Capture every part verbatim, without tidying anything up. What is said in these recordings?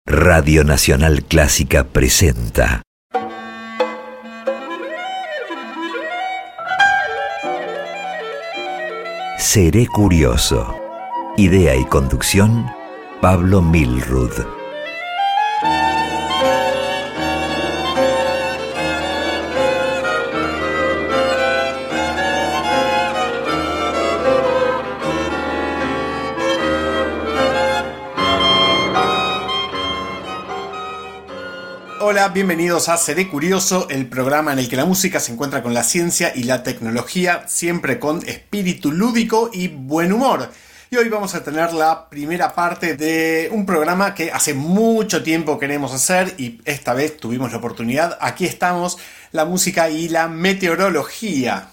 Radio Nacional Clásica presenta Seré Curioso. Idea y conducción, Pablo Milrud. Hola, bienvenidos a Seré Curioso, el programa en el que la música se encuentra con la ciencia y la tecnología, siempre con espíritu lúdico y buen humor. Y hoy vamos a tener la primera parte de un programa que hace mucho tiempo queremos hacer y esta vez tuvimos la oportunidad. Aquí estamos, la música y la meteorología.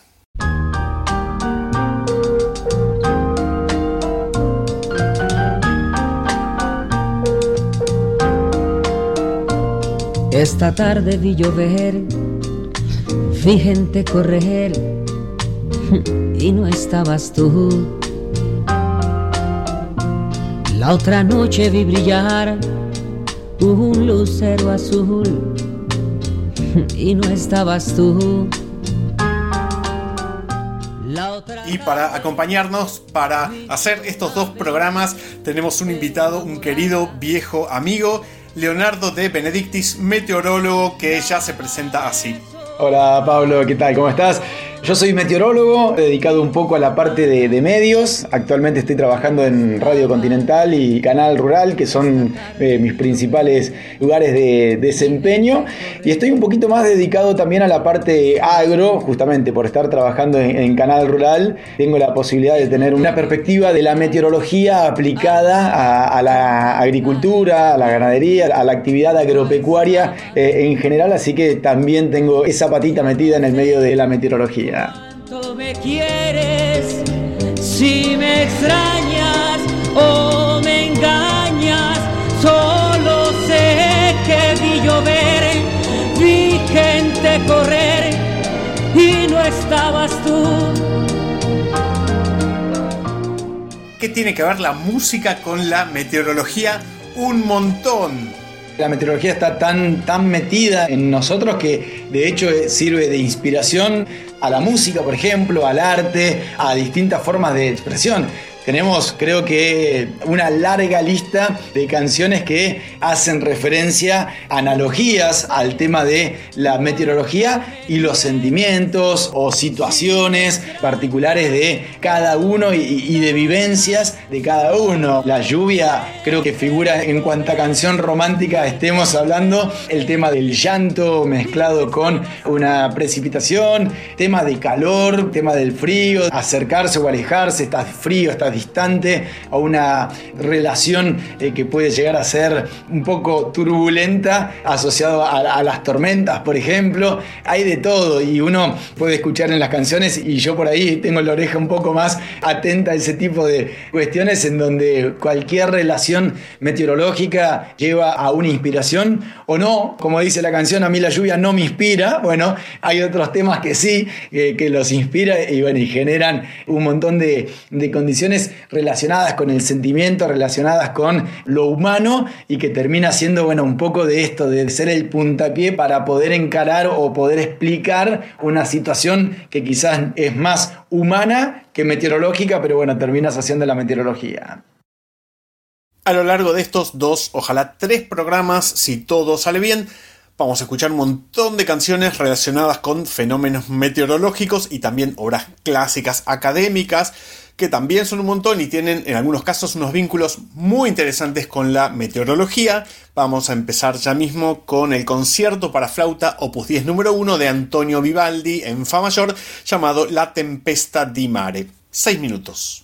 Esta tarde vi llover, vi gente correr y no estabas tú. La otra noche vi brillar un lucero azul y no estabas tú. La otra... Y para acompañarnos, para hacer estos dos programas, tenemos un invitado, un querido viejo amigo, Leonardo de Benedictis, meteorólogo, que ya se presenta así. Hola Pablo, ¿qué tal? ¿Cómo estás? Yo soy meteorólogo, dedicado un poco a la parte de, de medios. Actualmente estoy trabajando en Radio Continental y Canal Rural, que son eh, mis principales lugares de desempeño. Y estoy un poquito más dedicado también a la parte agro, justamente por estar trabajando en, en Canal Rural. Tengo la posibilidad de tener una perspectiva de la meteorología aplicada a, a la agricultura, a la ganadería, a la actividad agropecuaria eh, en general. Así que también tengo esa patita metida en el medio de la meteorología. ¿Cuánto me quieres? Si me extrañas o me engañas, solo sé que vi llover, vi gente correr y no estabas tú. ¿Qué tiene que ver la música con la meteorología? Un montón. La meteorología está tan, tan metida en nosotros que de hecho sirve de inspiración a la música, por ejemplo, al arte, a distintas formas de expresión. Tenemos, creo que, una larga lista de canciones que hacen referencia, analogías al tema de la meteorología y los sentimientos o situaciones particulares de cada uno y, y de vivencias de cada uno. La lluvia creo que figura en cuanta canción romántica estemos hablando, el tema del llanto mezclado con una precipitación, tema de calor, tema del frío, acercarse o alejarse, estás frío, estás distante, a una relación eh, que puede llegar a ser un poco turbulenta, asociado a, a las tormentas, por ejemplo. Hay de todo y uno puede escuchar en las canciones, y yo por ahí tengo la oreja un poco más atenta a ese tipo de cuestiones en donde cualquier relación meteorológica lleva a una inspiración o no. Como dice la canción, a mí la lluvia no me inspira. Bueno, hay otros temas que sí, eh, que los inspira y, bueno, y generan un montón de, de condiciones relacionadas con el sentimiento, relacionadas con lo humano, y que termina siendo, bueno, un poco de esto, de ser el puntapié para poder encarar o poder explicar una situación que quizás es más humana que meteorológica, pero bueno, terminas haciendo la meteorología. A lo largo de estos dos, ojalá tres programas, si todo sale bien, vamos a escuchar un montón de canciones relacionadas con fenómenos meteorológicos y también obras clásicas académicas, que también son un montón y tienen en algunos casos unos vínculos muy interesantes con la meteorología. Vamos a empezar ya mismo con el concierto para flauta opus diez número uno de Antonio Vivaldi en fa mayor, llamado La Tempesta di Mare. Seis minutos.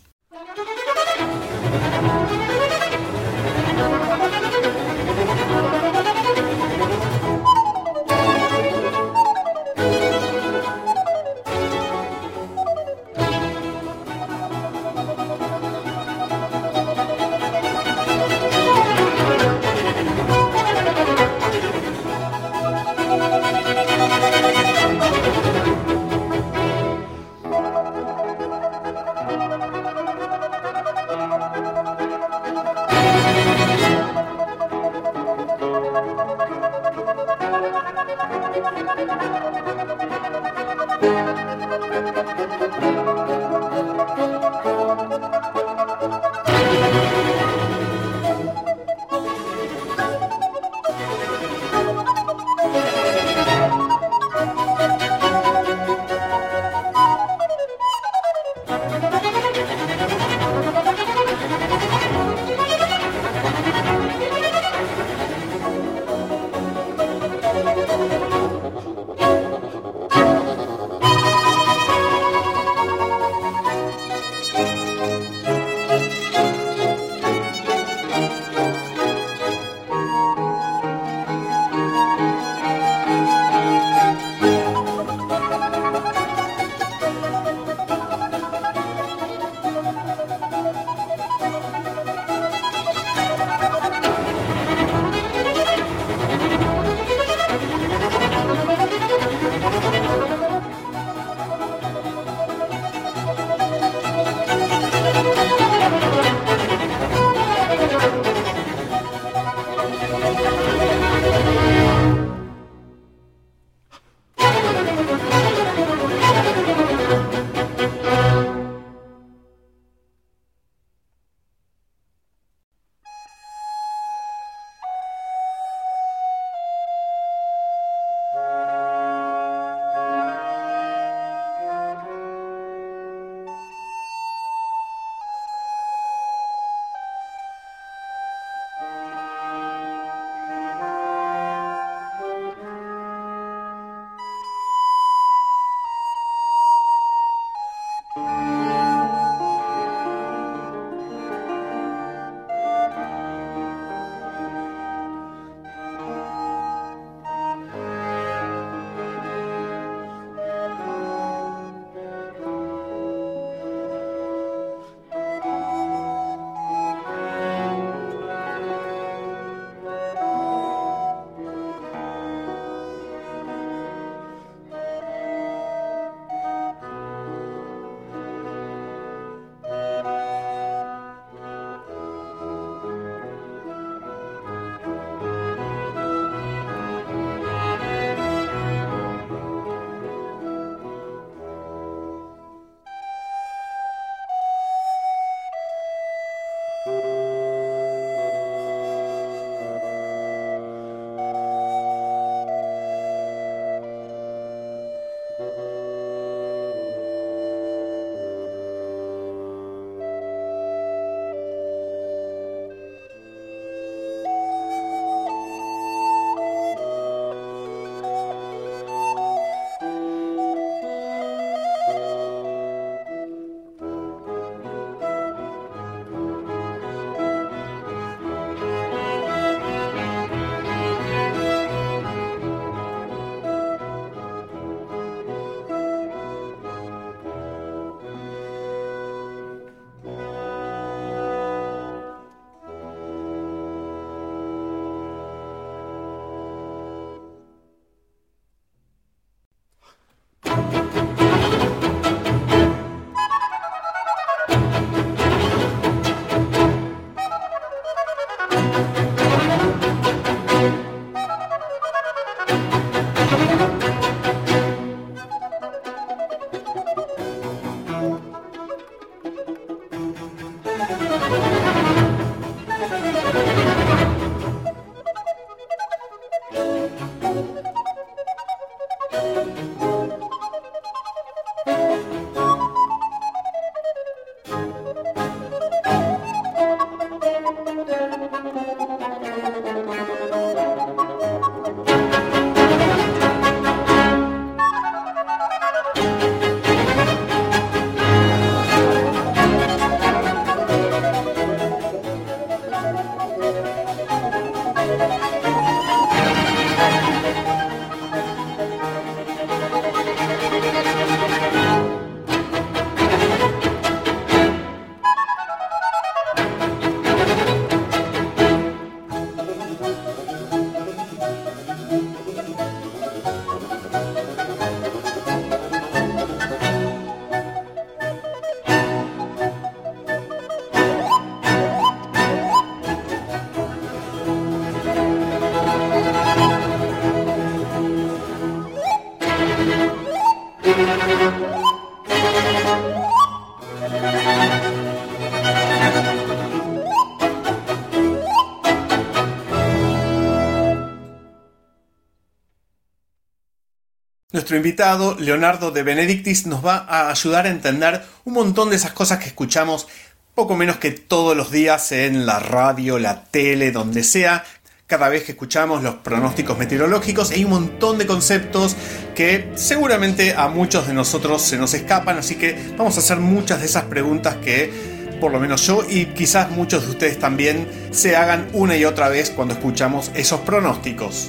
Nuestro invitado, Leonardo De Benedictis, nos va a ayudar a entender un montón de esas cosas que escuchamos poco menos que todos los días en la radio, la tele, donde sea, cada vez que escuchamos los pronósticos meteorológicos. Hay un montón de conceptos que seguramente a muchos de nosotros se nos escapan, así que vamos a hacer muchas de esas preguntas que por lo menos yo y quizás muchos de ustedes también se hagan una y otra vez cuando escuchamos esos pronósticos.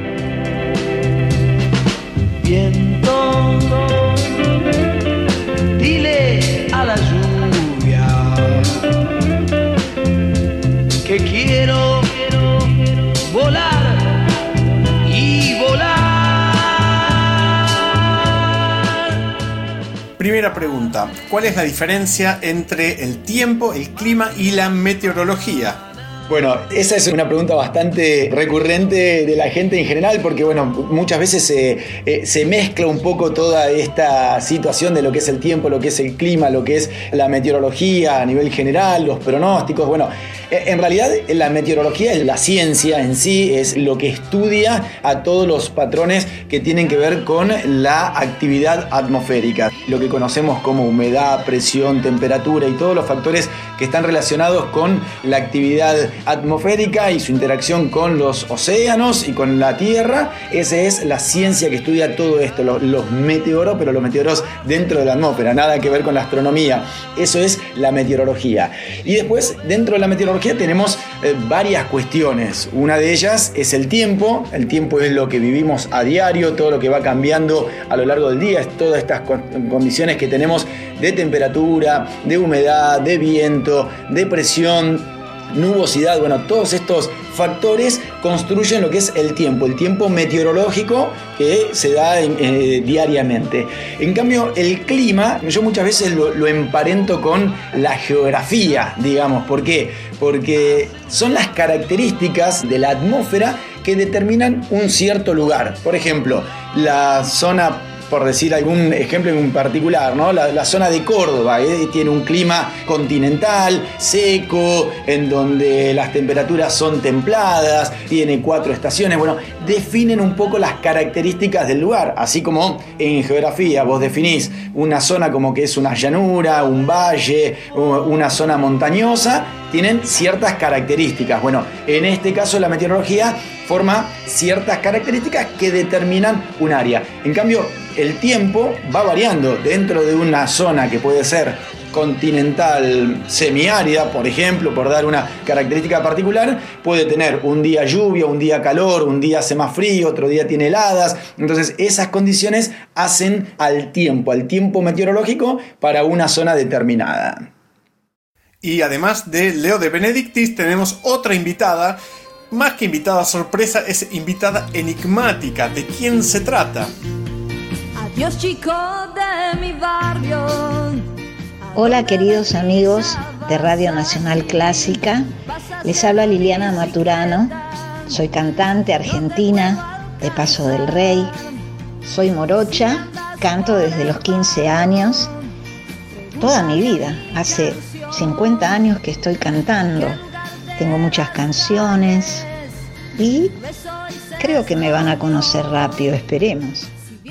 Viento, dile a la lluvia que quiero volar y volar. Primera pregunta, ¿cuál es la diferencia entre el tiempo, el clima y la meteorología? Bueno, esa es una pregunta bastante recurrente de la gente en general, porque bueno, muchas veces se, eh, se mezcla un poco toda esta situación de lo que es el tiempo, lo que es el clima, lo que es la meteorología a nivel general, los pronósticos. Bueno, en realidad la meteorología es la ciencia en sí, es lo que estudia a todos los patrones que tienen que ver con la actividad atmosférica, lo que conocemos como humedad, presión, temperatura y todos los factores que están relacionados con la actividad atmosférica y su interacción con los océanos y con la Tierra. Esa es la ciencia que estudia todo esto, los, los meteoros, pero los meteoros dentro de la atmósfera, nada que ver con la astronomía. Eso es la meteorología. Y después, dentro de la meteorología tenemos eh, varias cuestiones. Una de ellas es el tiempo. El tiempo es lo que vivimos a diario, todo lo que va cambiando a lo largo del día, es todas estas con- condiciones que tenemos de temperatura, de humedad, de viento, de presión, nubosidad. Bueno, todos estos factores construyen lo que es el tiempo, el tiempo meteorológico que se da eh, diariamente. En cambio, el clima, yo muchas veces lo, lo emparento con la geografía, digamos. ¿Por qué? Porque son las características de la atmósfera que determinan un cierto lugar. Por ejemplo, la zona, por decir algún ejemplo en particular, ¿no? La, la zona de Córdoba ¿eh? tiene un clima continental, seco, en donde las temperaturas son templadas, tiene cuatro estaciones. Bueno, definen un poco las características del lugar, así como en geografía vos definís una zona como que es una llanura, un valle, una zona montañosa, tienen ciertas características. Bueno, en este caso la meteorología forma ciertas características que determinan un área. En cambio, el tiempo va variando dentro de una zona que puede ser continental semiárida, por ejemplo, por dar una característica particular, puede tener un día lluvia, un día calor, un día hace más frío, otro día tiene heladas. Entonces esas condiciones hacen al tiempo, al tiempo meteorológico para una zona determinada. Y además de Leo De Benedictis, tenemos otra invitada. Más que invitada sorpresa, es invitada enigmática. ¿De quién se trata? Adiós, chico de mi barrio. Hola queridos amigos de Radio Nacional Clásica, les habla Liliana Maturano, soy cantante argentina de Paso del Rey, soy morocha, canto desde los quince años, toda mi vida, hace cincuenta años que estoy cantando, tengo muchas canciones y creo que me van a conocer rápido, esperemos.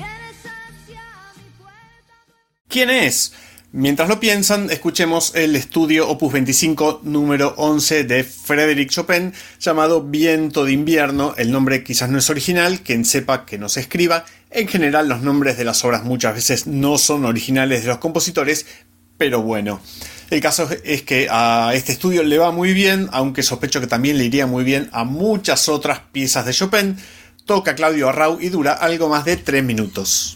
¿Quién es? Mientras lo piensan, escuchemos el estudio Opus veinticinco número once de Frédéric Chopin llamado Viento de Invierno. El nombre quizás no es original, quien sepa que nos escriba. En general los nombres de las obras muchas veces no son originales de los compositores, pero bueno. El caso es que a este estudio le va muy bien, aunque sospecho que también le iría muy bien a muchas otras piezas de Chopin. Toca Claudio Arrau y dura algo más de tres minutos.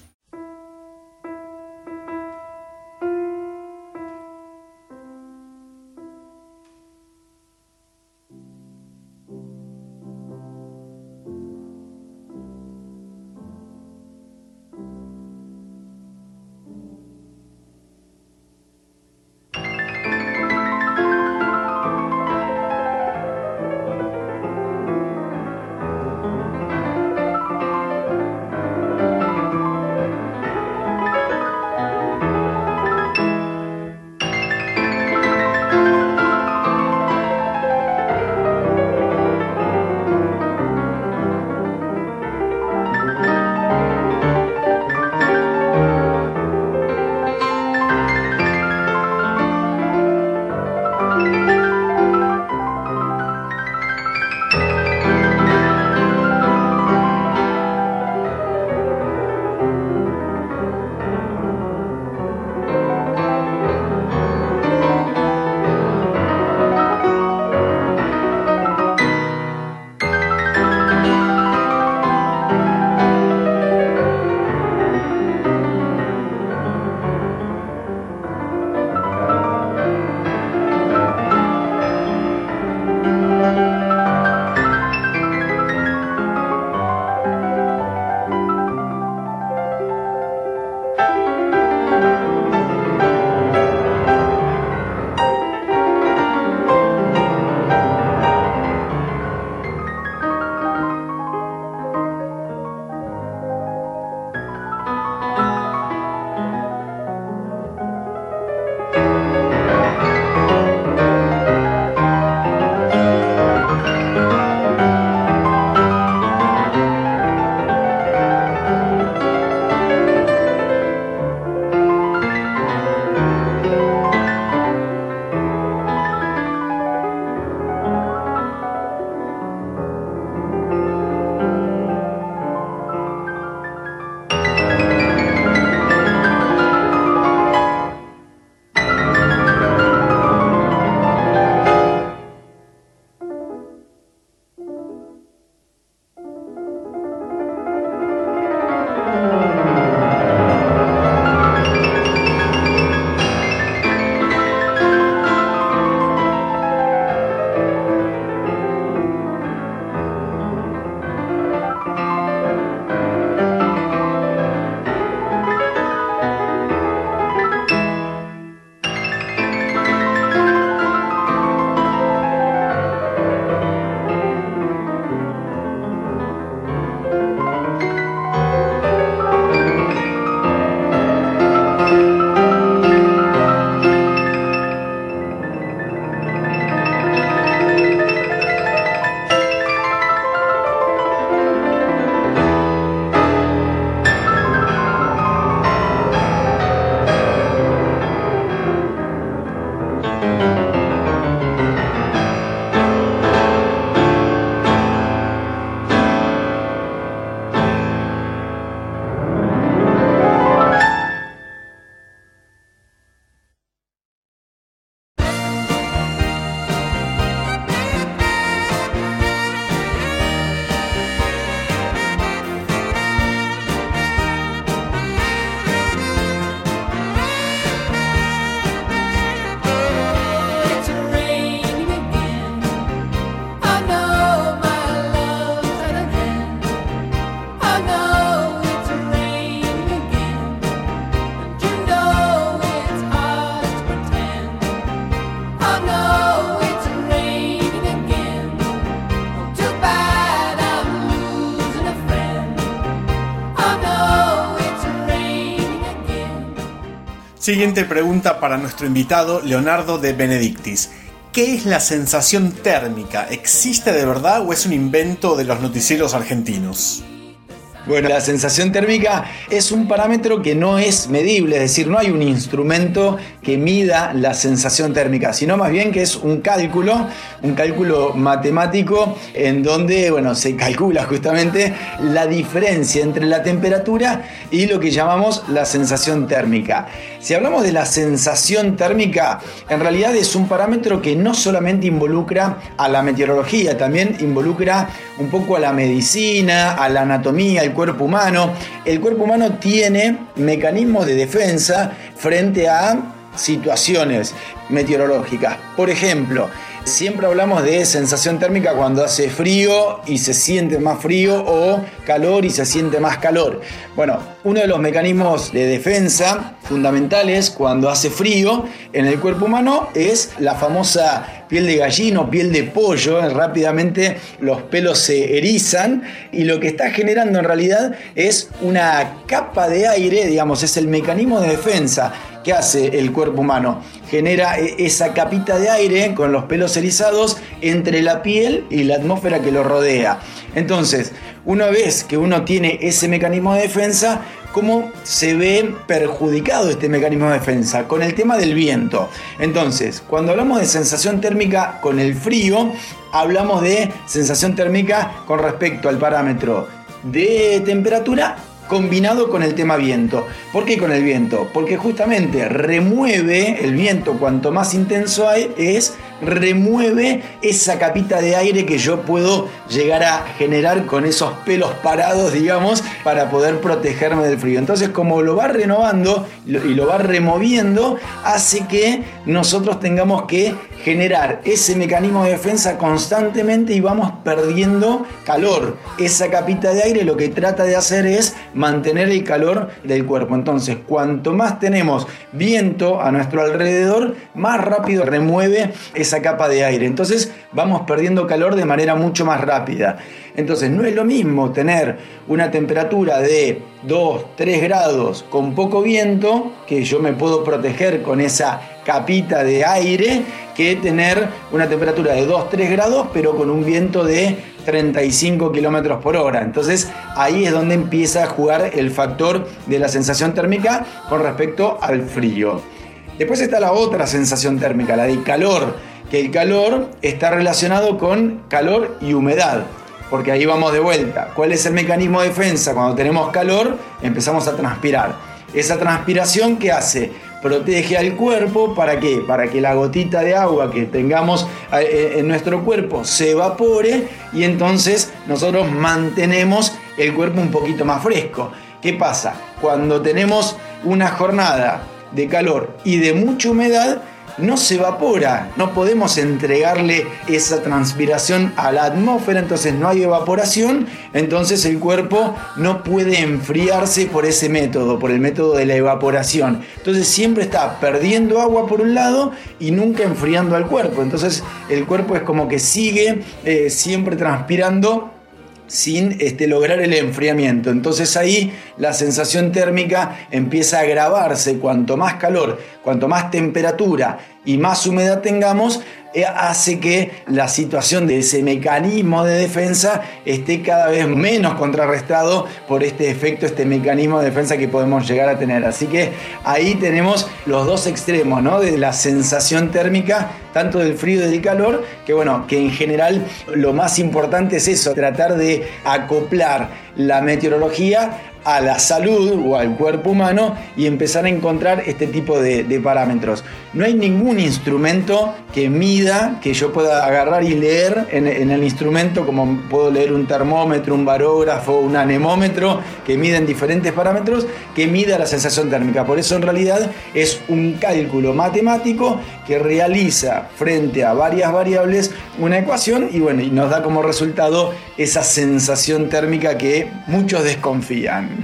Siguiente pregunta para nuestro invitado Leonardo de Benedictis. ¿Qué es la sensación térmica? ¿Existe de verdad o es un invento de los noticieros argentinos? Bueno, la sensación térmica es un parámetro que no es medible, es decir, no hay un instrumento que mida la sensación térmica, sino más bien que es un cálculo, un cálculo matemático en donde, bueno, se calcula justamente la diferencia entre la temperatura y lo que llamamos la sensación térmica. Si hablamos de la sensación térmica, en realidad es un parámetro que no solamente involucra a la meteorología, también involucra un poco a la medicina, a la anatomía, al cuerpo humano. El cuerpo humano tiene mecanismos de defensa frente a situaciones meteorológicas. Por ejemplo, siempre hablamos de sensación térmica cuando hace frío y se siente más frío o calor y se siente más calor. Bueno, uno de los mecanismos de defensa fundamentales cuando hace frío en el cuerpo humano es la famosa piel de gallina o piel de pollo. Rápidamente los pelos se erizan y lo que está generando en realidad es una capa de aire, digamos, es el mecanismo de defensa que hace el cuerpo humano. Genera esa capita de aire con los pelos erizados entre la piel y la atmósfera que lo rodea. Entonces, una vez que uno tiene ese mecanismo de defensa, ¿cómo se ve perjudicado este mecanismo de defensa? Con el tema del viento. Entonces, cuando hablamos de sensación térmica con el frío, hablamos de sensación térmica con respecto al parámetro de temperatura combinado con el tema viento. ¿Por qué con el viento? Porque justamente remueve el viento, cuanto más intenso hay, es remueve esa capita de aire que yo puedo llegar a generar con esos pelos parados, digamos, para poder protegerme del frío. Entonces, como lo va renovando y lo va removiendo, hace que nosotros tengamos que generar ese mecanismo de defensa constantemente y vamos perdiendo calor. Esa capita de aire lo que trata de hacer es mantener el calor del cuerpo. Entonces, cuanto más tenemos viento a nuestro alrededor, más rápido remueve esa capa de aire. Entonces, vamos perdiendo calor de manera mucho más rápida. Entonces, no es lo mismo tener una temperatura de dos, tres grados con poco viento, que yo me puedo proteger con esa capita de aire, que tener una temperatura de dos, tres grados, pero con un viento de treinta y cinco kilómetros por hora. Entonces, ahí es donde empieza a jugar el factor de la sensación térmica con respecto al frío. Después está la otra sensación térmica, la de calor, que el calor está relacionado con calor y humedad. Porque ahí vamos de vuelta. ¿Cuál es el mecanismo de defensa? Cuando tenemos calor, empezamos a transpirar. Esa transpiración, ¿qué hace? Protege al cuerpo. ¿Para qué? Para que la gotita de agua que tengamos en nuestro cuerpo se evapore y entonces nosotros mantenemos el cuerpo un poquito más fresco. ¿Qué pasa? Cuando tenemos una jornada de calor y de mucha humedad, no se evapora, no podemos entregarle esa transpiración a la atmósfera, entonces no hay evaporación, entonces el cuerpo no puede enfriarse por ese método, por el método de la evaporación. Entonces siempre está perdiendo agua por un lado y nunca enfriando al cuerpo, entonces el cuerpo es como que sigue eh, siempre transpirando sin este, lograr el enfriamiento. Entonces ahí la sensación térmica empieza a agravarse. Cuanto más calor, cuanto más temperatura y más humedad tengamos, eh, hace que la situación de ese mecanismo de defensa esté cada vez menos contrarrestado por este efecto, este mecanismo de defensa que podemos llegar a tener. Así que ahí tenemos los dos extremos, ¿no? De la sensación térmica, tanto del frío y del calor, que bueno, que en general lo más importante es eso, tratar de acoplar la meteorología a la salud o al cuerpo humano y empezar a encontrar este tipo de, de parámetros. No hay ningún instrumento que mida, que yo pueda agarrar y leer en, en el instrumento, como puedo leer un termómetro, un barógrafo, un anemómetro, que miden diferentes parámetros, que mida la sensación térmica. Por eso en realidad es un cálculo matemático que realiza frente a varias variables una ecuación y bueno, y nos da como resultado esa sensación térmica que muchos desconfían.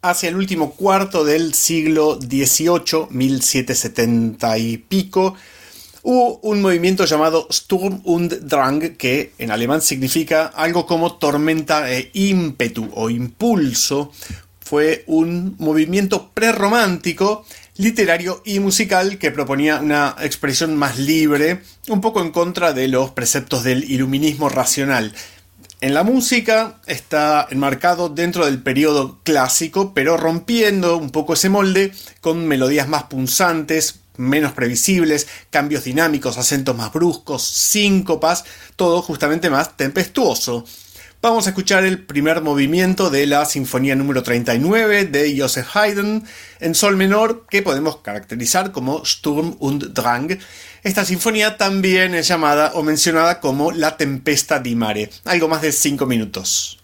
hacia el último cuarto del siglo dieciocho, mil setecientos setenta y pico, hubo un movimiento llamado Sturm und Drang, que en alemán significa algo como tormenta e ímpetu o impulso. Fue un movimiento prerromántico, literario y musical que proponía una expresión más libre, un poco en contra de los preceptos del iluminismo racional. En la música está enmarcado dentro del periodo clásico, pero rompiendo un poco ese molde con melodías más punzantes, menos previsibles, cambios dinámicos, acentos más bruscos, síncopas, todo justamente más tempestuoso. Vamos a escuchar el primer movimiento de la Sinfonía número treinta y nueve de Joseph Haydn en sol menor, que podemos caracterizar como Sturm und Drang. Esta sinfonía también es llamada o mencionada como La Tempesta di Mare, algo más de cinco minutos.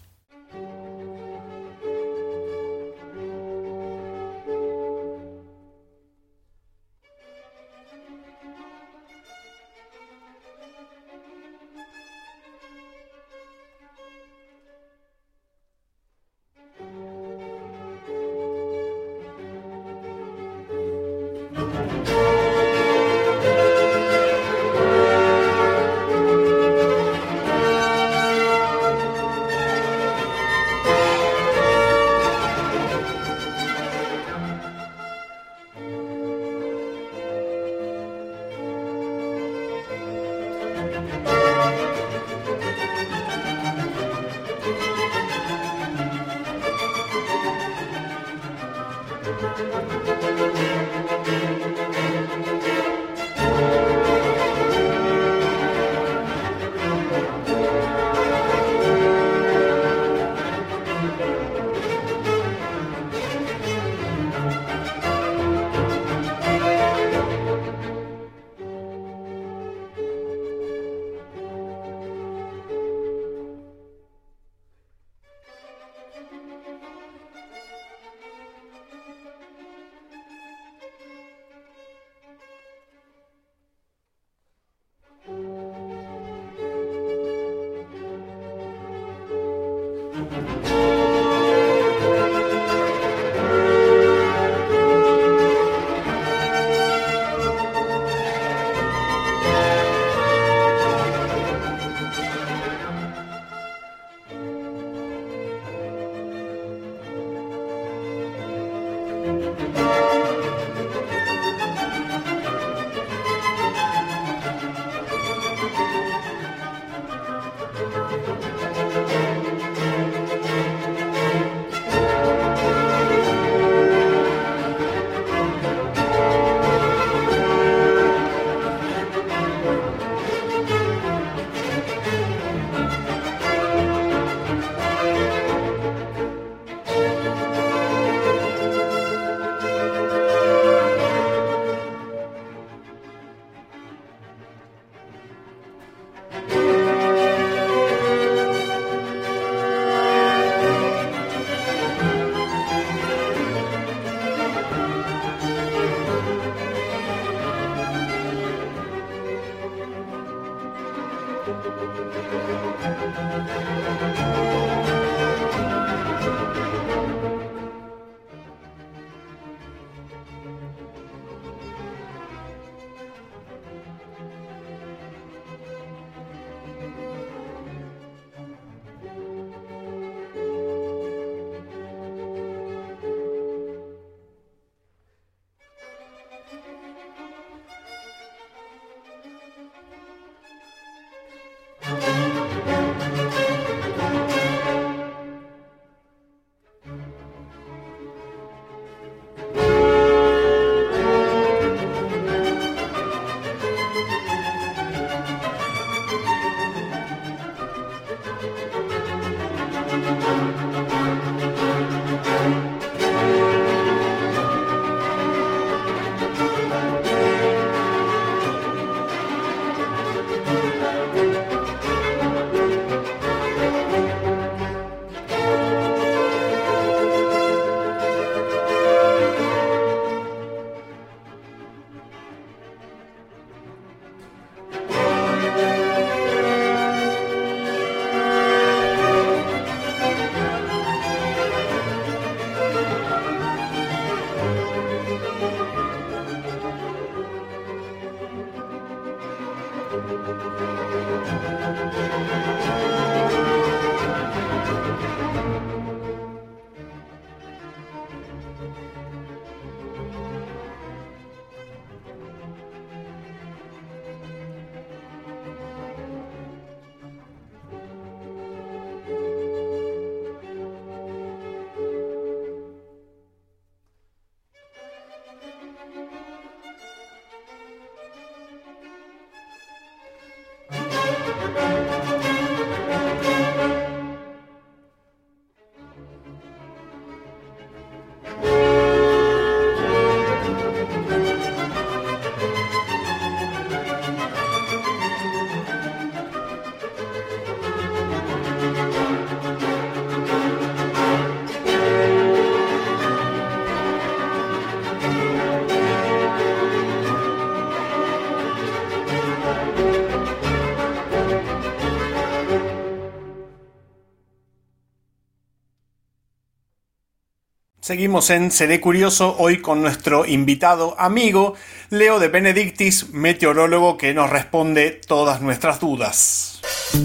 Seguimos en Seré Curioso, hoy con nuestro invitado amigo, Leo de Benedictis, meteorólogo que nos responde todas nuestras dudas.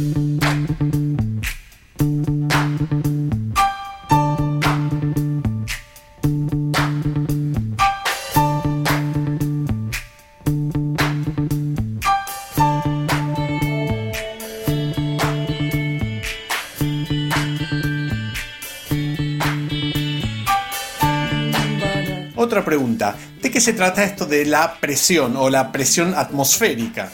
Otra pregunta, ¿de qué se trata esto de la presión o la presión atmosférica?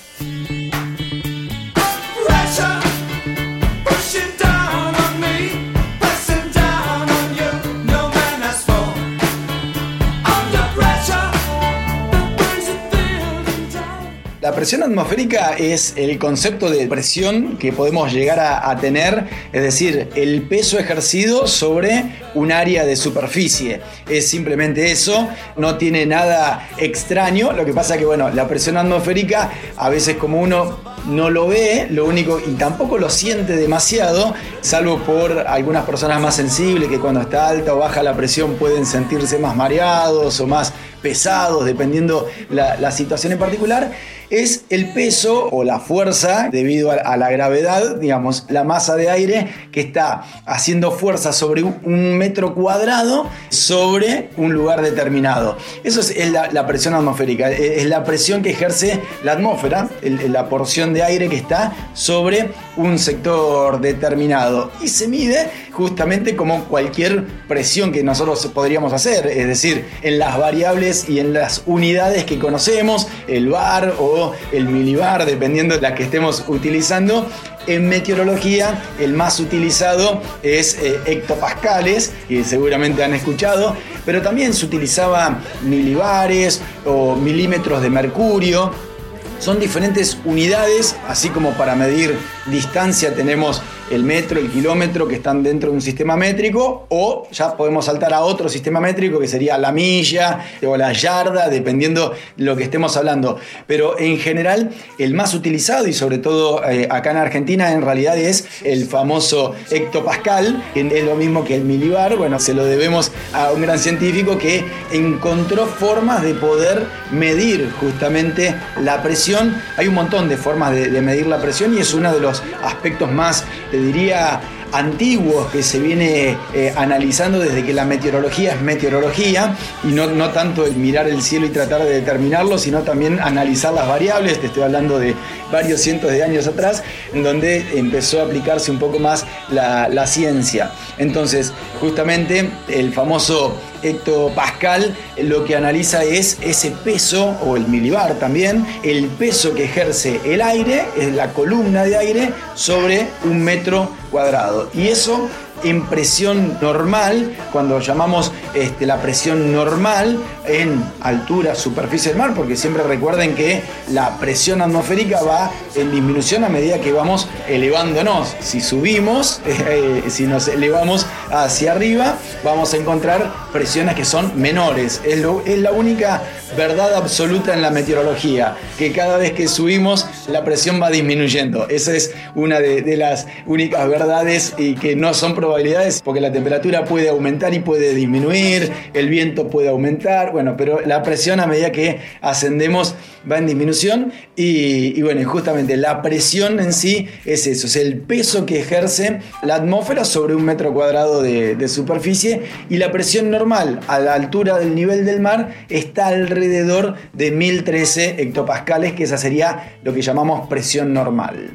La presión atmosférica es el concepto de presión que podemos llegar a, a tener, es decir, el peso ejercido sobre un área de superficie. Es simplemente eso, no tiene nada extraño. Lo que pasa que, bueno, la presión atmosférica, a veces como uno no lo ve, lo único, y tampoco lo siente demasiado, salvo por algunas personas más sensibles que cuando está alta o baja la presión pueden sentirse más mareados o más pesados, dependiendo la, la situación en particular, es el peso o la fuerza debido a, a la gravedad, digamos, la masa de aire que está haciendo fuerza sobre un, un metro cuadrado sobre un lugar determinado. Eso es, es la, la presión atmosférica, es, es la presión que ejerce la atmósfera, el, la porción de aire que está sobre un sector determinado, y se mide justamente como cualquier presión que nosotros podríamos hacer, es decir, en las variables y en las unidades que conocemos, el bar o el milibar, dependiendo de la que estemos utilizando. En meteorología el más utilizado es eh, hectopascales, que seguramente han escuchado, pero también se utilizaba milibares o milímetros de mercurio. Son diferentes unidades, así como para medir distancia tenemos el metro, el kilómetro, que están dentro de un sistema métrico, o ya podemos saltar a otro sistema métrico que sería la milla o la yarda, dependiendo de lo que estemos hablando. Pero en general el más utilizado, y sobre todo eh, acá en Argentina, en realidad es el famoso hectopascal, que es lo mismo que el milibar. Bueno, se lo debemos a un gran científico que encontró formas de poder medir justamente la presión. Hay un montón de formas de, de medir la presión, y es uno de los aspectos más, te diría, antiguos que se viene eh, analizando desde que la meteorología es meteorología, y no, no tanto el mirar el cielo y tratar de determinarlo, sino también analizar las variables. Te estoy hablando de varios cientos de años atrás, en donde empezó a aplicarse un poco más la, la ciencia. Entonces, justamente el famoso hectopascal lo que analiza es ese peso, o el milibar también, el peso que ejerce el aire, es la columna de aire, sobre un metro cuadrado. Y eso en presión normal, cuando llamamos este, la presión normal en altura, superficie del mar, porque siempre recuerden que la presión atmosférica va en disminución a medida que vamos elevándonos. Si subimos, eh, si nos elevamos hacia arriba, vamos a encontrar presiones que son menores. Es, lo, es la única verdad absoluta en la meteorología, que cada vez que subimos la presión va disminuyendo. Esa es una de, de las únicas verdades, y que no son probabilidades, porque la temperatura puede aumentar y puede disminuir, el viento puede aumentar, bueno, pero la presión a medida que ascendemos va en disminución. Y, y bueno, justamente la presión en sí es eso, es el peso que ejerce la atmósfera sobre un metro cuadrado de, de superficie, y la presión normal a la altura del nivel del mar está alrededor de mil trece hectopascales, que esa sería lo que llamamos presión normal.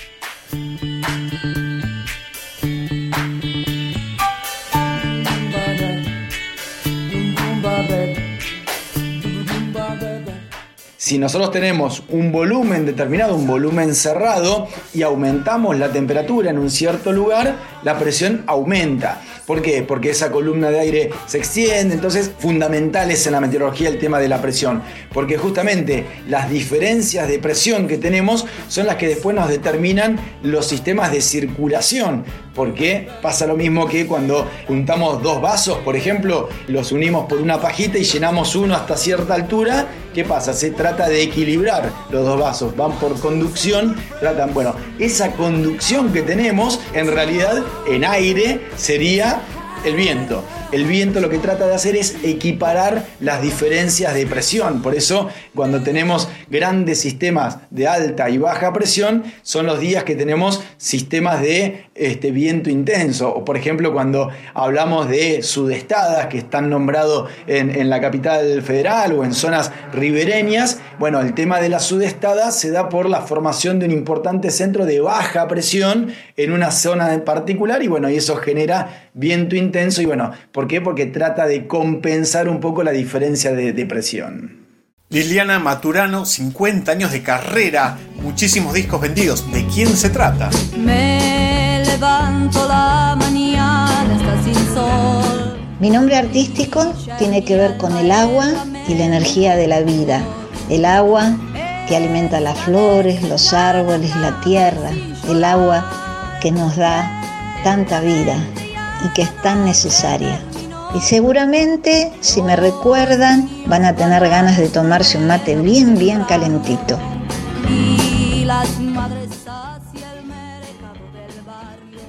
Si nosotros tenemos un volumen determinado, un volumen cerrado, y aumentamos la temperatura en un cierto lugar, la presión aumenta. ¿Por qué? Porque esa columna de aire se extiende. Entonces, fundamental es en la meteorología el tema de la presión, porque justamente las diferencias de presión que tenemos son las que después nos determinan los sistemas de circulación. Porque pasa lo mismo que cuando juntamos dos vasos, por ejemplo, los unimos por una pajita y llenamos uno hasta cierta altura. ¿Qué pasa? Se trata de equilibrar los dos vasos, van por conducción, tratan, bueno, esa conducción que tenemos en realidad en aire sería el viento. El viento lo que trata de hacer es equiparar las diferencias de presión. Por eso, cuando tenemos grandes sistemas de alta y baja presión, son los días que tenemos sistemas de este, viento intenso. O, por ejemplo, cuando hablamos de sudestadas que están nombrados en, en la capital federal o en zonas ribereñas, bueno, el tema de la sudestada se da por la formación de un importante centro de baja presión en una zona en particular y bueno, y eso genera viento intenso y bueno, ¿por qué? Porque trata de compensar un poco la diferencia de, de presión. Liliana Maturano, cincuenta años de carrera, muchísimos discos vendidos. ¿De quién se trata? Me levanto la mañana, está sin sol. Mi nombre artístico tiene que ver con el agua y la energía de la vida. El agua que alimenta las flores, los árboles, la tierra. El agua que nos da tanta vida y que es tan necesaria. Y seguramente, si me recuerdan, van a tener ganas de tomarse un mate bien, bien calentito. Y las madres hacia el mercado del barrio.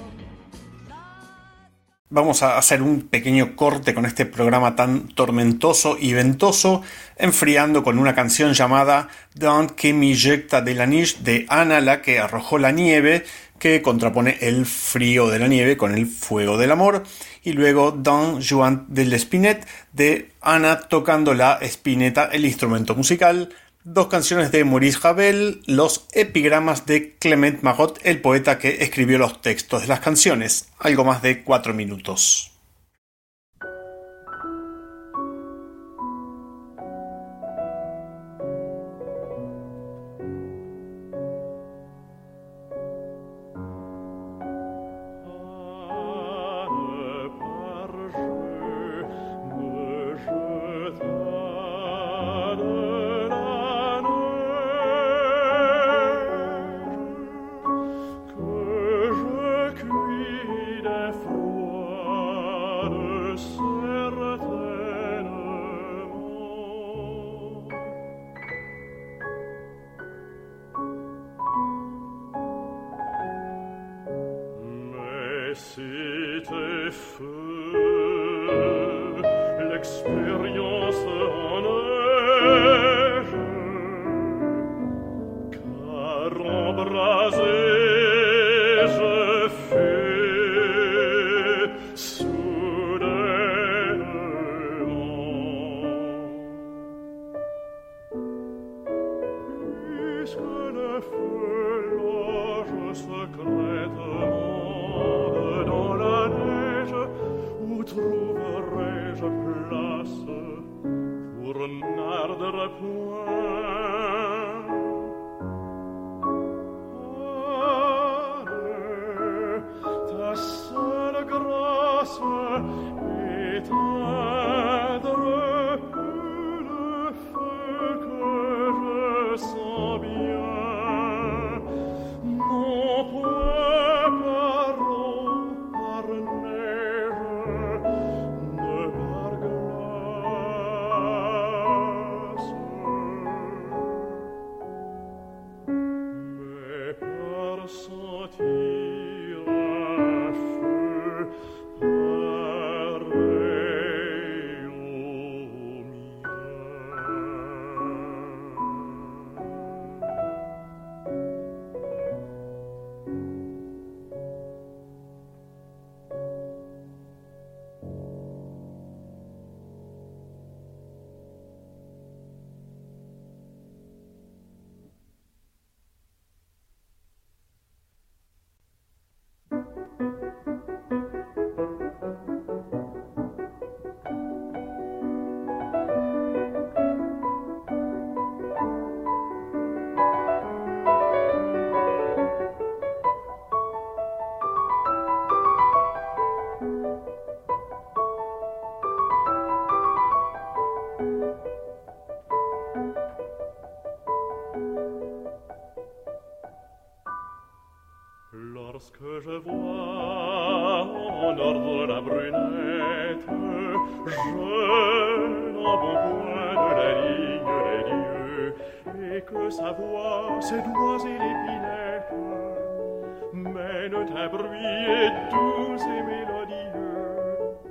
Vamos a hacer un pequeño corte con este programa tan tormentoso y ventoso, enfriando con una canción llamada Dans que m'éjecta de la neige de Ana, la que arrojó la nieve, que contrapone el frío de la nieve con el fuego del amor, y luego Dans Jouant de l'Espinette de Ana tocando la espineta, el instrumento musical. Dos canciones de Maurice Ravel, los epigramas de Clement Marot, el poeta que escribió los textos de las canciones, algo más de cuatro minutos. Lorsque je vois en ordre la brunette, jeune en bon point de la ligne des dieux, et que sa voix, ses doigts et l'épinette mènent un bruit et doux et mélodieux,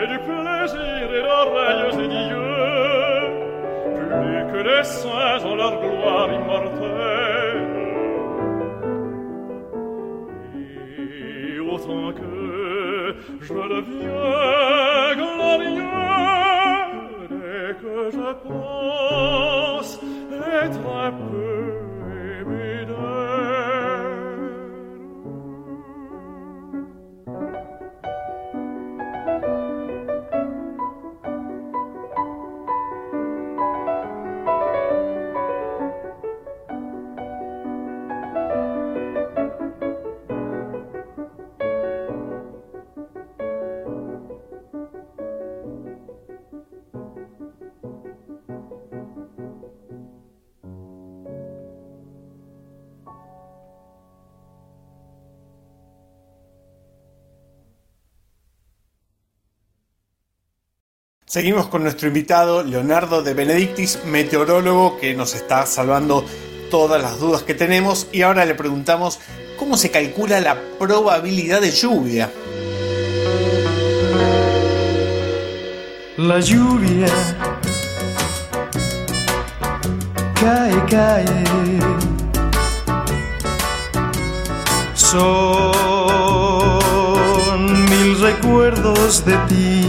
et du plaisir et l'oreille et Dieu, plus que les saints ont leur gloire immortelle. Et autant que je deviens glorieux, dès que je pense être un peu aimé d'elle. Seguimos con nuestro invitado Leonardo De Benedictis, meteorólogo que nos está salvando todas las dudas que tenemos, y ahora le preguntamos cómo se calcula la probabilidad de lluvia. La lluvia cae, cae. Son mil recuerdos de ti.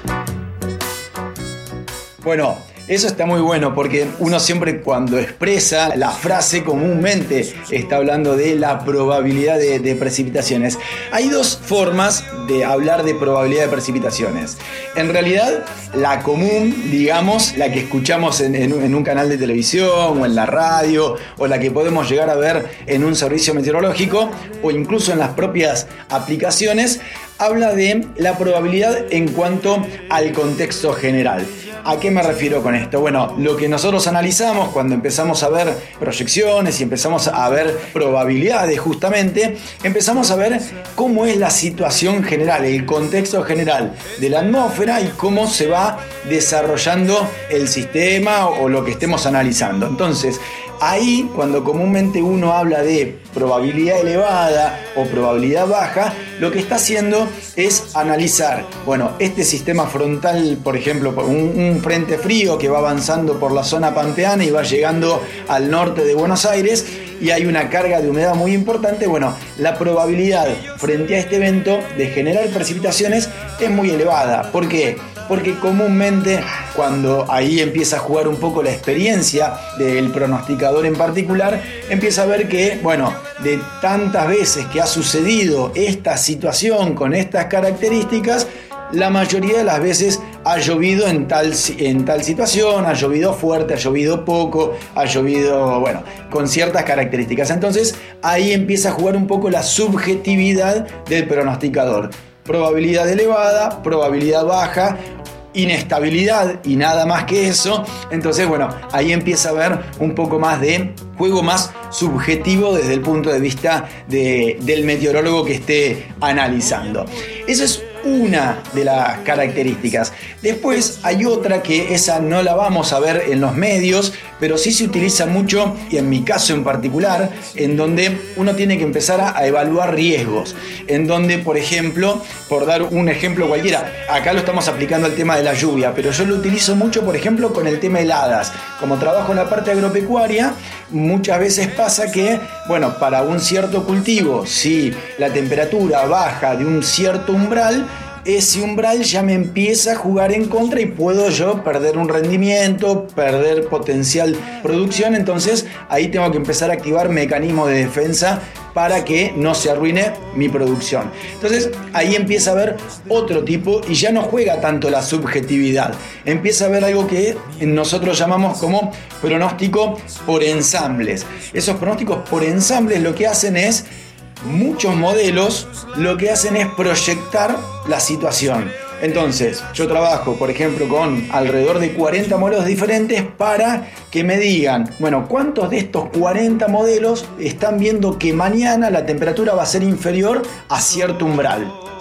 Bueno, eso está muy bueno porque uno siempre cuando expresa la frase comúnmente está hablando de la probabilidad de, de precipitaciones. Hay dos formas de hablar de probabilidad de precipitaciones. En realidad, la común, digamos, la que escuchamos en, en, en un canal de televisión o en la radio, o la que podemos llegar a ver en un servicio meteorológico o incluso en las propias aplicaciones, habla de la probabilidad en cuanto al contexto general. ¿A qué me refiero con esto? Bueno, lo que nosotros analizamos cuando empezamos a ver proyecciones y empezamos a ver probabilidades justamente, empezamos a ver cómo es la situación general, el contexto general de la atmósfera y cómo se va desarrollando el sistema o lo que estemos analizando. Entonces, ahí, cuando comúnmente uno habla de probabilidad elevada o probabilidad baja, lo que está haciendo es analizar, bueno, este sistema frontal, por ejemplo, un, un frente frío que va avanzando por la zona pampeana y va llegando al norte de Buenos Aires y hay una carga de humedad muy importante. Bueno, la probabilidad frente a este evento de generar precipitaciones es muy elevada. ¿Por qué? Porque comúnmente cuando ahí empieza a jugar un poco la experiencia del pronosticador en particular, empieza a ver que, bueno, de tantas veces que ha sucedido esta situación con estas características, la mayoría de las veces ha llovido en tal, en tal situación, ha llovido fuerte, ha llovido poco, ha llovido, bueno, con ciertas características. Entonces ahí empieza a jugar un poco la subjetividad del pronosticador. Probabilidad elevada, probabilidad baja, inestabilidad y nada más que eso. Entonces, bueno, ahí empieza a haber un poco más de juego más subjetivo desde el punto de vista de, del meteorólogo que esté analizando. Eso es una de las características. Después hay otra que esa no la vamos a ver en los medios, pero sí se utiliza mucho, y en mi caso en particular, en donde uno tiene que empezar a, a evaluar riesgos. En donde, por ejemplo, por dar un ejemplo cualquiera, acá lo estamos aplicando al tema de la lluvia, pero yo lo utilizo mucho, por ejemplo, con el tema de heladas. Como trabajo en la parte agropecuaria, muchas veces pasa que, bueno, para un cierto cultivo, si la temperatura baja de un cierto umbral, ese umbral ya me empieza a jugar en contra y puedo yo perder un rendimiento, perder potencial producción. Entonces ahí tengo que empezar a activar mecanismos de defensa para que no se arruine mi producción. Entonces ahí empieza a haber otro tipo y ya no juega tanto la subjetividad. Empieza a haber algo que nosotros llamamos como pronóstico por ensambles. Esos pronósticos por ensambles lo que hacen es, muchos modelos lo que hacen es proyectar la situación. Entonces, yo trabajo, por ejemplo, con alrededor de cuarenta modelos diferentes para que me digan, bueno, ¿cuántos de estos cuarenta modelos están viendo que mañana la temperatura va a ser inferior a cierto umbral?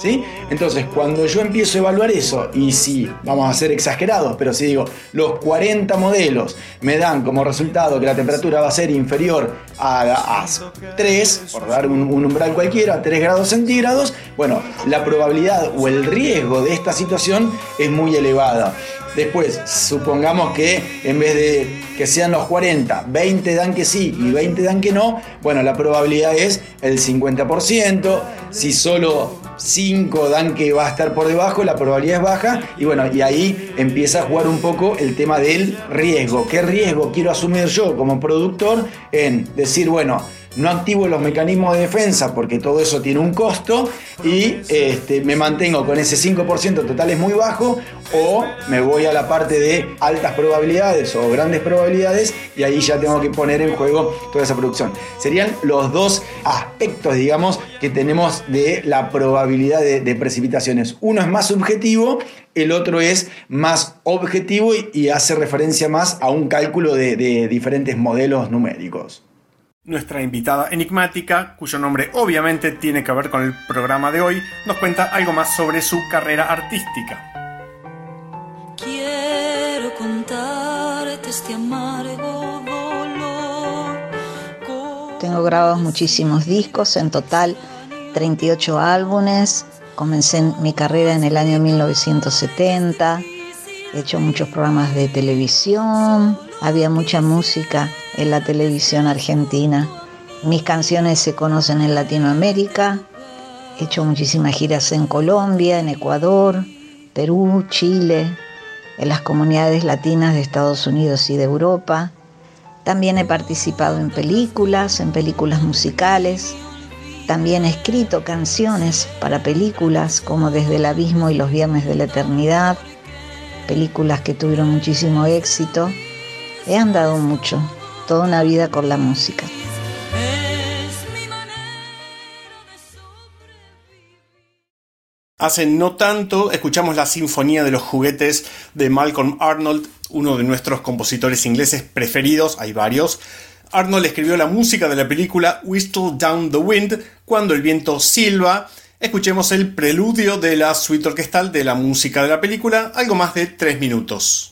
¿sí? Entonces, cuando yo empiezo a evaluar eso, y si, vamos a ser exagerados, pero si digo, los cuarenta modelos me dan como resultado que la temperatura va a ser inferior a, a tres, por dar un, un umbral cualquiera, tres grados centígrados, bueno, la probabilidad o el riesgo de esta situación es muy elevada. Después, supongamos que en vez de que sean los cuarenta, veinte dan que sí y veinte dan que no, bueno, la probabilidad es el cincuenta por ciento. Si solo cinco dan que va a estar por debajo, la probabilidad es baja. Y bueno, y ahí empieza a jugar un poco el tema del riesgo. ¿Qué riesgo quiero asumir yo como productor en decir, bueno, no activo los mecanismos de defensa porque todo eso tiene un costo y este, me mantengo con ese cinco por ciento total es muy bajo, o me voy a la parte de altas probabilidades o grandes probabilidades y ahí ya tengo que poner en juego toda esa producción? Serían los dos aspectos, digamos, que tenemos de la probabilidad de, de precipitaciones. Uno es más subjetivo, el otro es más objetivo y, y hace referencia más a un cálculo de, de diferentes modelos numéricos. Nuestra invitada enigmática, cuyo nombre obviamente tiene que ver con el programa de hoy, nos cuenta algo más sobre su carrera artística. Quiero contarte este amargo dolor. Tengo grabados muchísimos discos, en total treinta y ocho álbumes. Comencé mi carrera en el año mil novecientos setenta. He hecho muchos programas de televisión. Había mucha música en la televisión argentina. Mis canciones se conocen en Latinoamérica. He hecho muchísimas giras en Colombia, en Ecuador, Perú, Chile, en las comunidades latinas de Estados Unidos y de Europa. También he participado en películas, en películas musicales. También he escrito canciones para películas como Desde el Abismo y Los Viernes de la Eternidad, películas que tuvieron muchísimo éxito. He andado mucho, toda una vida con la música. Hace no tanto escuchamos la Sinfonía de los Juguetes de Malcolm Arnold, uno de nuestros compositores ingleses preferidos, hay varios. Arnold escribió la música de la película Whistle Down the Wind, Cuando el viento silba. Escuchemos el preludio de la suite orquestal de la música de la película, algo más de tres minutos.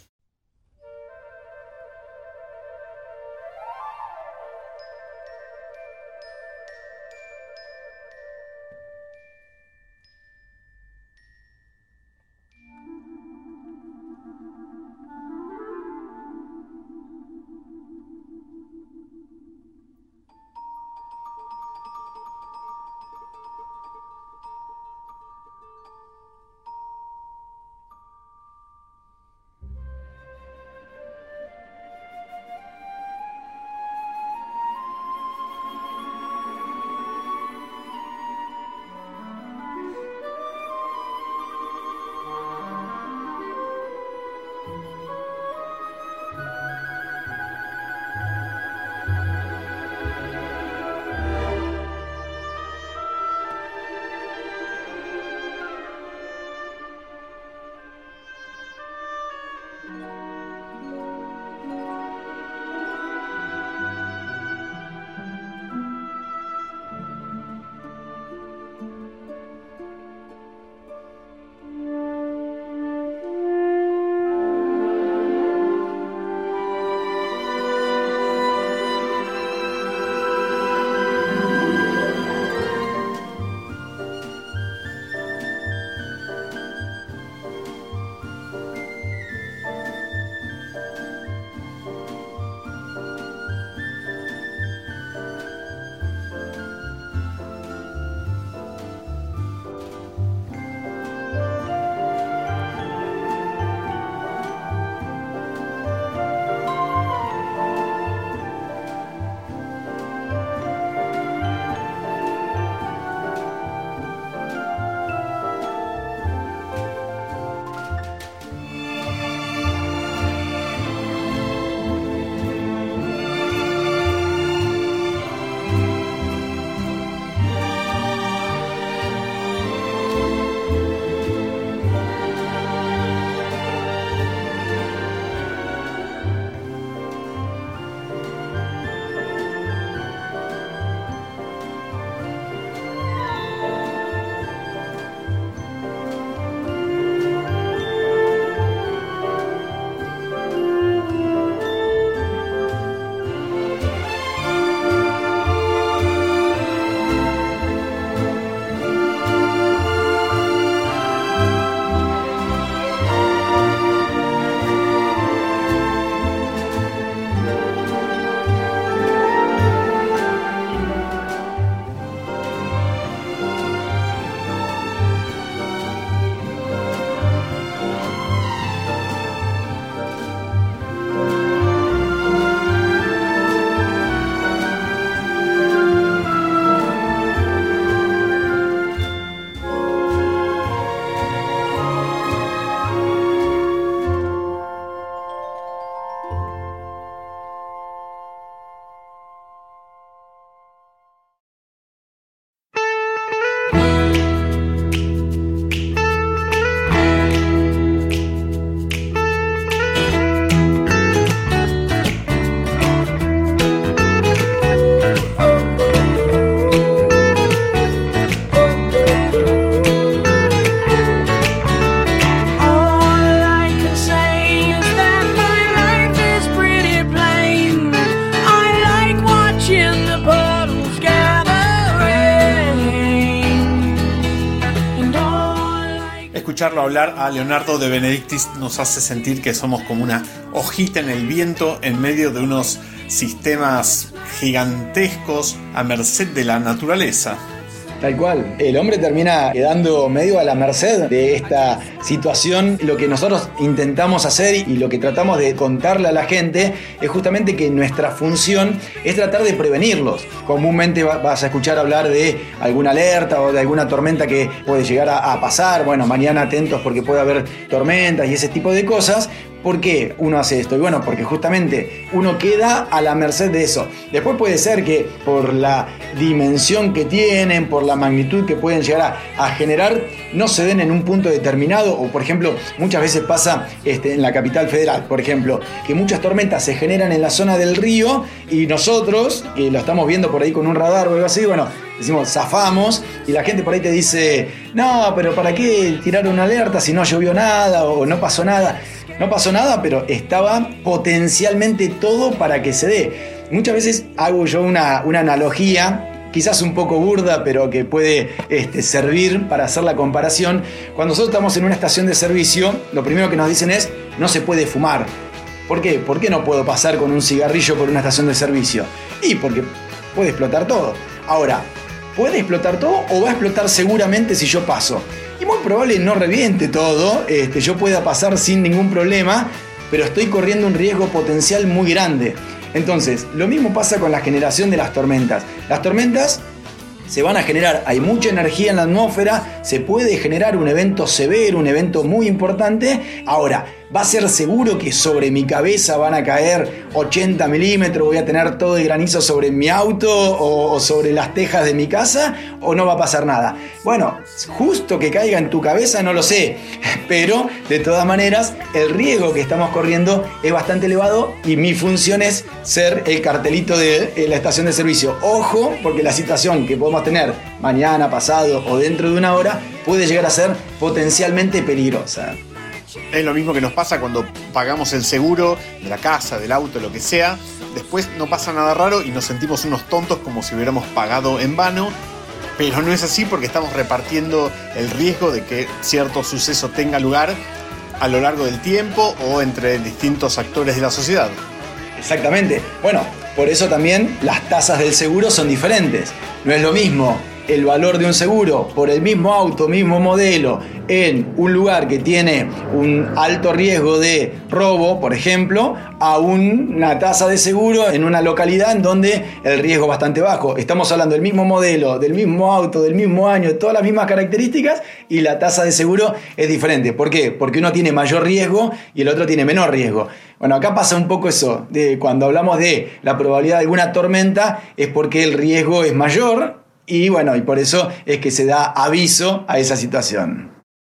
escucharlo hablar a Leonardo De Benedictis nos hace sentir que somos como una hojita en el viento en medio de unos sistemas gigantescos a merced de la naturaleza. Tal cual, el hombre termina quedando medio a la merced de esta situación. Lo que nosotros intentamos hacer y lo que tratamos de contarle a la gente es justamente que nuestra función es tratar de prevenirlos. Comúnmente vas a escuchar hablar de alguna alerta o de alguna tormenta que puede llegar a, a pasar. Bueno, mañana atentos porque puede haber tormentas y ese tipo de cosas. ¿Por qué uno hace esto? Y bueno, porque justamente uno queda a la merced de eso. Después puede ser que por la dimensión que tienen, por la magnitud que pueden llegar a, a generar, no se den en un punto determinado. O por ejemplo, muchas veces pasa este, en la capital federal, por ejemplo, que muchas tormentas se generan en la zona del río y nosotros, que lo estamos viendo por ahí con un radar o algo así, bueno, decimos zafamos y la gente por ahí te dice, no, pero ¿para qué tirar una alerta si no llovió nada o no pasó nada? No pasó nada, pero estaba potencialmente todo para que se dé. Muchas veces hago yo una, una analogía, quizás un poco burda, pero que puede este, servir para hacer la comparación. Cuando nosotros estamos en una estación de servicio, lo primero que nos dicen es, no se puede fumar. ¿Por qué? ¿Por qué no puedo pasar con un cigarrillo por una estación de servicio? Y porque puede explotar todo. Ahora, ¿puede explotar todo o va a explotar seguramente si yo paso? Y muy probable no reviente todo, este, yo pueda pasar sin ningún problema, pero estoy corriendo un riesgo potencial muy grande. Entonces, lo mismo pasa con la generación de las tormentas. Las tormentas se van a generar, hay mucha energía en la atmósfera, se puede generar un evento severo, un evento muy importante. Ahora, ¿va a ser seguro que sobre mi cabeza van a caer ochenta milímetros, voy a tener todo el granizo sobre mi auto o, o sobre las tejas de mi casa, o no va a pasar nada? Bueno, justo que caiga en tu cabeza no lo sé, pero de todas maneras el riesgo que estamos corriendo es bastante elevado y mi función es ser el cartelito de la estación de servicio. Ojo, porque la situación que podemos tener mañana, pasado o dentro de una hora puede llegar a ser potencialmente peligrosa. Es lo mismo que nos pasa cuando pagamos el seguro de la casa, del auto, lo que sea. Después no pasa nada raro y nos sentimos unos tontos como si hubiéramos pagado en vano. Pero no es así porque estamos repartiendo el riesgo de que cierto suceso tenga lugar a lo largo del tiempo o entre distintos actores de la sociedad. Exactamente. Bueno, por eso también las tasas del seguro son diferentes. No es lo mismo el valor de un seguro por el mismo auto, mismo modelo, en un lugar que tiene un alto riesgo de robo, por ejemplo, a una tasa de seguro en una localidad en donde el riesgo es bastante bajo. Estamos hablando del mismo modelo, del mismo auto, del mismo año, todas las mismas características, y la tasa de seguro es diferente. ¿Por qué? Porque uno tiene mayor riesgo y el otro tiene menor riesgo. Bueno, acá pasa un poco eso, de cuando hablamos de la probabilidad de alguna tormenta es porque el riesgo es mayor. Y bueno, y por eso es que se da aviso a esa situación.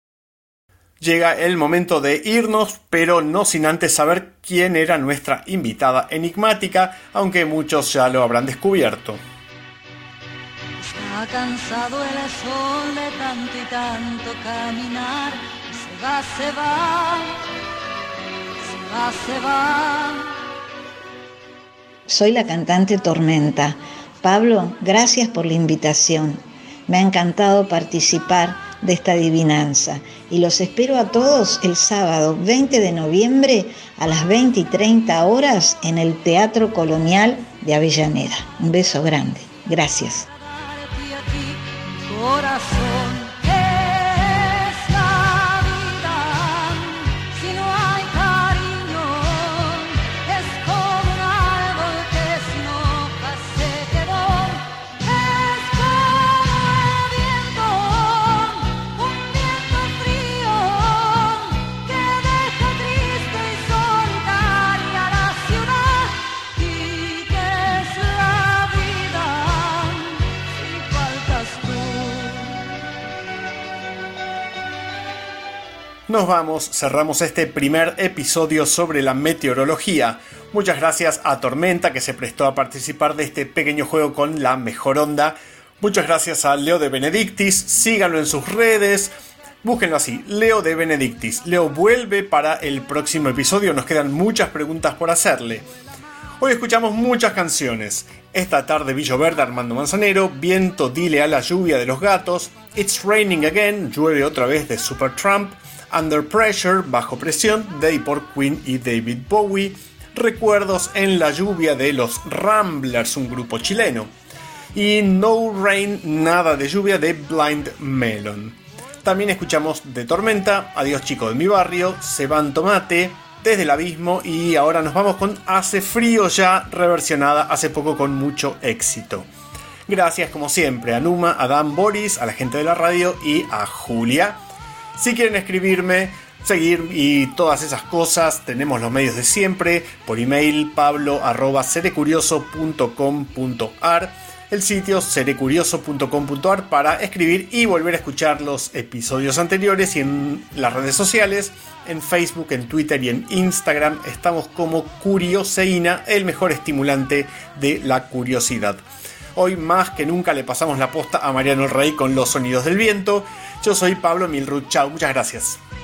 Llega el momento de irnos, pero no sin antes saber quién era nuestra invitada enigmática, aunque muchos ya lo habrán descubierto. Está cansado el sol de tanto y tanto caminar. Se va, se va, se va, se va. Soy la cantante Tormenta. Pablo, gracias por la invitación. Me ha encantado participar de esta adivinanza y los espero a todos el sábado veinte de noviembre a las veinte y treinta horas en el Teatro Colonial de Avellaneda. Un beso grande. Gracias. Nos vamos, cerramos este primer episodio sobre la meteorología. Muchas gracias a Tormenta que se prestó a participar de este pequeño juego con la mejor onda. Muchas gracias a Leo De Benedictis, síganlo en sus redes, búsquenlo así, Leo De Benedictis. Leo vuelve para el próximo episodio, nos quedan muchas preguntas por hacerle. Hoy escuchamos muchas canciones. Esta tarde vi llover de Armando Manzanero, Viento, dile a la lluvia de Los Gatos, It's Raining Again, llueve otra vez de Supertramp, Under Pressure, bajo presión, de y por Queen y David Bowie, Recuerdos en la lluvia de los Ramblers, un grupo chileno, y No Rain, nada de lluvia de Blind Melon. También escuchamos de Tormenta, Adiós chico de mi barrio, Se van tomate, Desde el abismo, y ahora nos vamos con Hace frío ya, reversionada hace poco con mucho éxito. Gracias como siempre a Numa, a Dan, Boris, a la gente de la radio y a Julia. Si quieren escribirme, seguir y todas esas cosas, tenemos los medios de siempre, por email pablo arroba serecurioso punto com punto ar, el sitio serecurioso punto com punto ar para escribir y volver a escuchar los episodios anteriores, y en las redes sociales, en Facebook, en Twitter y en Instagram estamos como Curioseína, el mejor estimulante de la curiosidad. Hoy más que nunca le pasamos la posta a Mariano Rey con los sonidos del viento. Yo soy Pablo Milrud. Chao, muchas gracias.